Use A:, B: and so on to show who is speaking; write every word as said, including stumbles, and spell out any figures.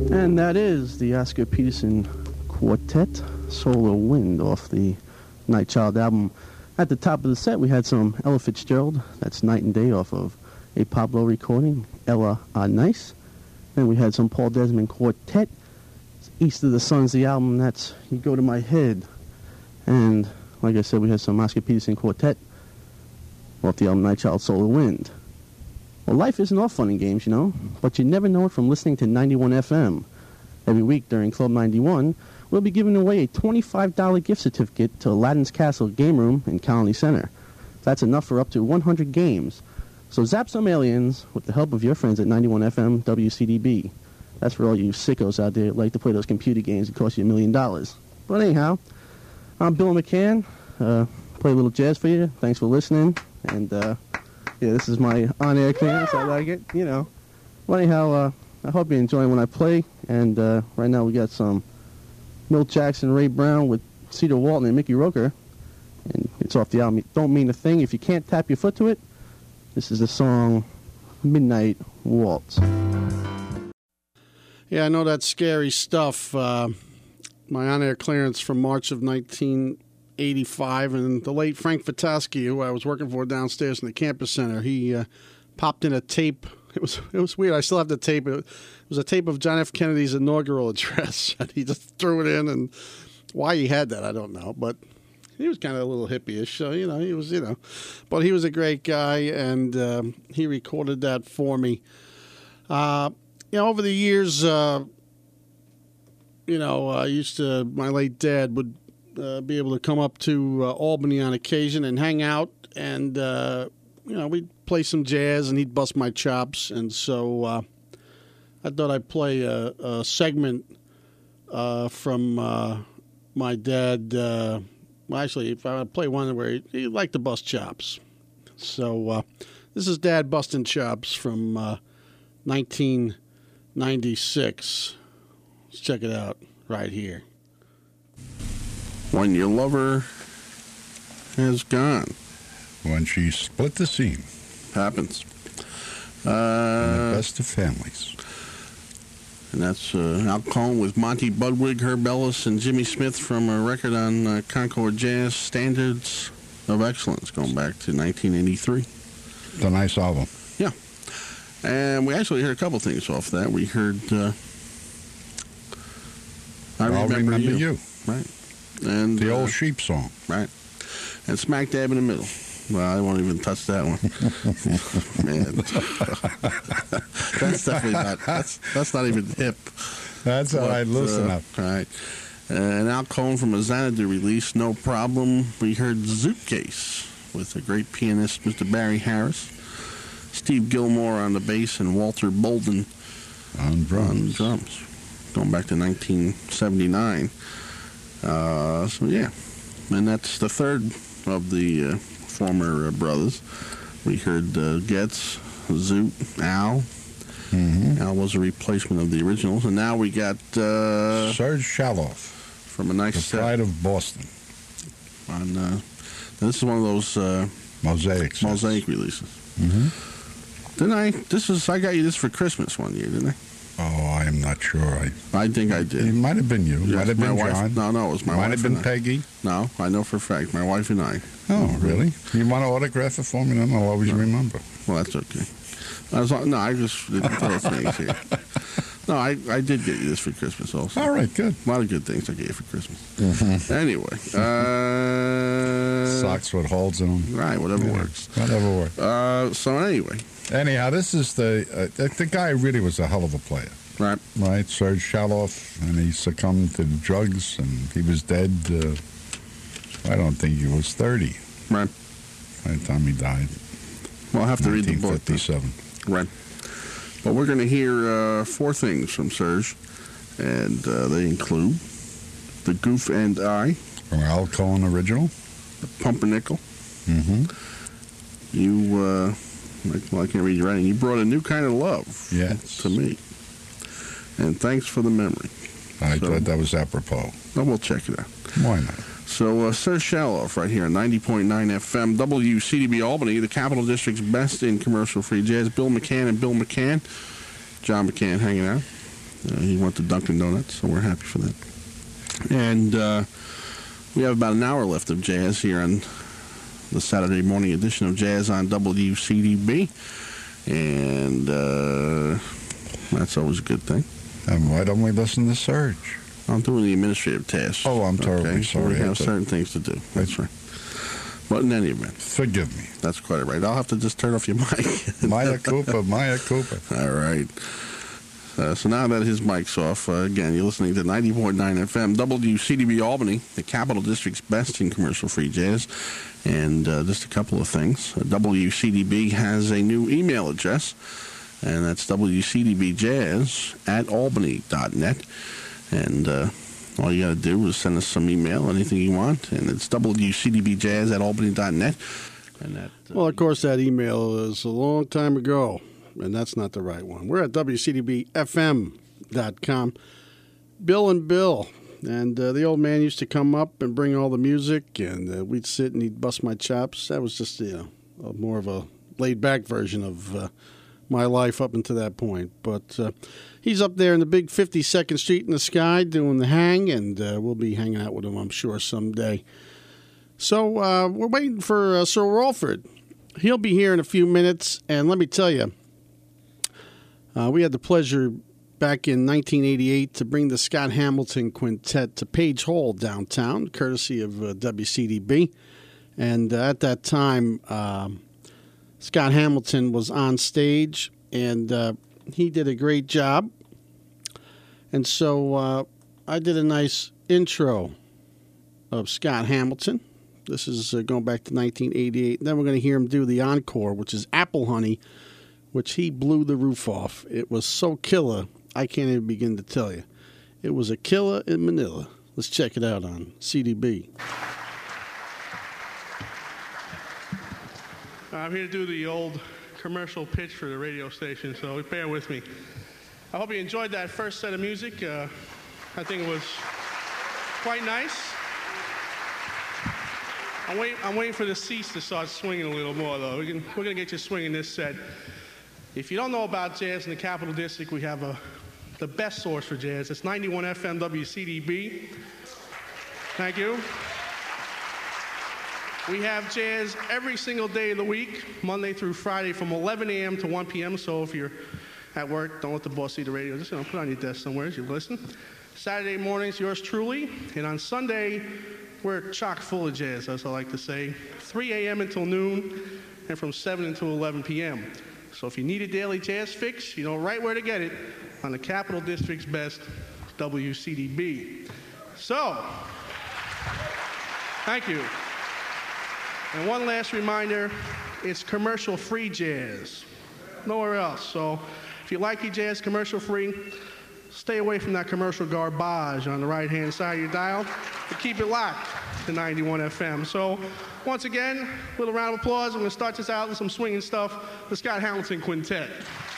A: And that is the Oscar Peterson Quartet, Solar Wind, off the Night Child album. At the top of the set, we had some Ella Fitzgerald, that's Night and Day, off of a Pablo recording, Ella Are Nice. Then we had some Paul Desmond Quartet, East of the Sun's the album, that's You Go to My Head. And like I said, we had some Oscar Peterson Quartet off the album Night Child, Solar Wind. Well, life isn't all fun and games, you know, but you never know it from listening to ninety-one F M. Every week during Club ninety-one, we'll be giving away a twenty-five dollars gift certificate to Aladdin's Castle Game Room in Colony Center. That's enough for up to one hundred games. So zap some aliens with the help of your friends at ninety-one F M W C D B. That's for all you sickos out there that like to play those computer games that cost you a million dollars. But anyhow, I'm Bill McCann. Uh, play a little jazz for you. Thanks for listening. And, uh... yeah, this is my on-air clearance. I like it, you know. Well, anyhow, uh, I hope you enjoy when I play. And uh, right now we got some Milt Jackson, Ray Brown with Cedar Walton and Mickey Roker. And it's off the album Don't Mean a Thing. If you can't tap your foot to it, this is the song Midnight Waltz.
B: Yeah, I know that's scary stuff. Uh, my on-air clearance from March of nineteen eighty-five, and the late Frank Vitosky, who I was working for downstairs in the campus center, he uh, popped in a tape. It was it was weird. I still have the tape. It was a tape of John F. Kennedy's inaugural address, and he just threw it in. And why he had that, I don't know. But he was kind of a little hippie-ish, so you know he was, you know. But he was a great guy, and um, he recorded that for me. Uh, you know, over the years, uh, you know, I used to. My late dad would. Uh, be able to come up to uh, Albany on occasion and hang out, and uh, you know, we'd play some jazz, and he'd bust my chops. And so uh, I thought I'd play a, a segment uh, from uh, my dad. Uh, well, actually, if I play one where he, he liked to bust chops, so uh, this is Dad busting chops from uh, nineteen ninety-six. Let's check it out right here.
C: When your lover has gone.
D: When she split the seam.
C: Happens.
D: Uh,
C: Uh,
D: the best of families.
C: and that's uh, Al Cohn with Monty Budwig, Herb Ellis, and Jimmy Smith from a record on uh, Concord Jazz, Standards of Excellence, going back to nineteen eighty-three.
D: It's a nice album.
C: Yeah. And we actually heard a couple things off that. We heard uh, I
D: I'll
C: Remember,
D: remember
C: you.
D: you.
C: Right. And
D: The
C: uh,
D: old sheep song.
C: Right. And smack dab in the middle. Well, I won't even touch that one. Man. That's definitely not, that's, that's not even hip.
D: That's all right. Listen
C: uh,
D: up.
C: All right. Uh, and Al Cohn from a Xanadu release, No Problem. We heard Zootcase with the great pianist, Mister Barry Harris. Steve Gilmore on the bass and Walter Bolden
D: on drums.
C: On drums. Going back to nineteen seventy-nine. Uh, so, yeah. And that's the third of the uh, former uh, brothers. We heard uh, Getz, Zoot, Al.
D: Mm-hmm.
C: Al was a replacement of the originals. And now we got uh,
D: Serge Shaloff
C: from a nice
D: The
C: set.
D: Pride of Boston.
C: On, uh, this is one of those uh,
D: Mosaic
C: Mosaic releases.
D: Mm-hmm.
C: Didn't I? This is I got you this for Christmas one year, didn't I?
D: Oh, I am not sure. I
C: I think I did.
D: It might have been you.
C: Yes,
D: might have
C: my
D: been
C: wife,
D: John.
C: No, no, it was my
D: might
C: wife.
D: have been
C: and I.
D: Peggy.
C: No, I know for a fact. My wife and I.
D: Oh, really? You want to autograph it for me? Then I'll always
C: No.
D: remember.
C: Well, that's okay. I was, no, I just didn't throw things here. No, I, I did get you this for Christmas also.
D: All right, good.
C: A lot of good things I gave you for Christmas.
D: Mm-hmm.
C: Anyway. Uh,
D: Socks with holes in them.
C: Right, whatever
D: Yeah,
C: works.
D: Whatever works.
C: Uh, so anyway.
D: Anyhow, this is the, uh, the the guy really was a hell of a player.
C: Right.
D: Right, Serge Shaloff, and he succumbed to drugs, and he was dead, uh, I don't think he was thirty.
C: Right.
D: By the time he died.
C: Well, I'll have to read the book.
D: nineteen fifty-seven.
C: Right. Well, we're going to hear uh, four things from Serge, and uh, they include The Goof and I.
D: From Al Cohn original.
C: The Pumpernickel.
D: Mm-hmm.
C: You, uh, well, I can't read your writing. You brought a new kind of love
D: yes.
C: to me. And thanks for the memory.
D: I
C: so,
D: thought that was apropos.
C: Well, we'll check it out.
D: Why not?
C: So, uh, Serge Shaloff right here on ninety point nine F M, W C D B Albany, the Capital District's best in commercial-free jazz. Bill McCann and Bill McCann. John McCann hanging out. Uh, he went to Dunkin' Donuts, so we're happy for that. And uh, we have about an hour left of jazz here on the Saturday morning edition of Jazz on W C D B. And uh, that's always a good thing.
D: And why don't we listen to Serge?
C: I'm doing the administrative tasks.
D: Oh, I'm terribly
C: okay?
D: sorry.
C: We have certain things to do. That's right. But in any event.
D: Forgive me.
C: That's quite all right. I'll have to just turn off your mic.
D: Maya Cooper, Maya Cooper.
C: All right. Uh, so now that his mic's off, uh, again, you're listening to ninety point nine F M, W C D B Albany, the Capital District's best in commercial-free jazz. And uh, just a couple of things. Uh, W C D B has a new email address, and that's W C D B jazz at albany dot net. And uh, all you got to do is send us some email, anything you want, and it's W C D B jazz at albany dot net. And that, uh,
B: well, of course, that email is a long time ago, and that's not the right one. We're at W C D B F M dot com. Bill and Bill. And uh, the old man used to come up and bring all the music, and uh, we'd sit and he'd bust my chops. That was just, you know, a, more of a laid-back version of uh, my life up until that point. But uh, he's up there in the big fifty-second Street in the sky doing the hang, and uh, we'll be hanging out with him, I'm sure, someday. So uh, we're waiting for uh, Sir Walford. He'll be here in a few minutes, and let me tell you, uh, we had the pleasure back in nineteen eighty-eight to bring the Scott Hamilton Quintet to Page Hall downtown, courtesy of uh, W C D B. And uh, at that time, uh, Scott Hamilton was on stage, and uh, he did a great job. And so uh, I did a nice intro of Scott Hamilton. This is uh, going back to nineteen eighty-eight. And then we're going to hear him do the encore, which is Apple Honey, which he blew the roof off. It was so killer, I can't even begin to tell you. It was a killer in Manila. Let's check it out on C D B.
E: I'm here to do the old commercial pitch for the radio station, so bear with me. I hope you enjoyed that first set of music. Uh, I think it was quite nice. I'm, wait, I'm waiting for the seats to start swinging a little more, though. We can, we're going to get you swinging this set. If you don't know about jazz in the Capital District, we have a, the best source for jazz. It's ninety-one F M W C D B. Thank you. We have jazz every single day of the week, Monday through Friday from eleven a.m. to one p.m. So if you're at work, don't let the boss see the radio. Just you know, put it on your desk somewhere as you listen. Saturday mornings, yours truly. And on Sunday, we're chock full of jazz, as I like to say. three a.m. until noon, and from seven until eleven p.m. So if you need a daily jazz fix, you know right where to get it on the Capital District's best, W C D B. So, thank you. And one last reminder, it's commercial-free jazz. Nowhere else. So if you like your jazz commercial-free, stay away from that commercial garbage on the right-hand side of your dial, but keep it locked to ninety-one F M. So once again, a little round of applause. I'm going to start this out with some swinging stuff, the Scott Hamilton Quintet.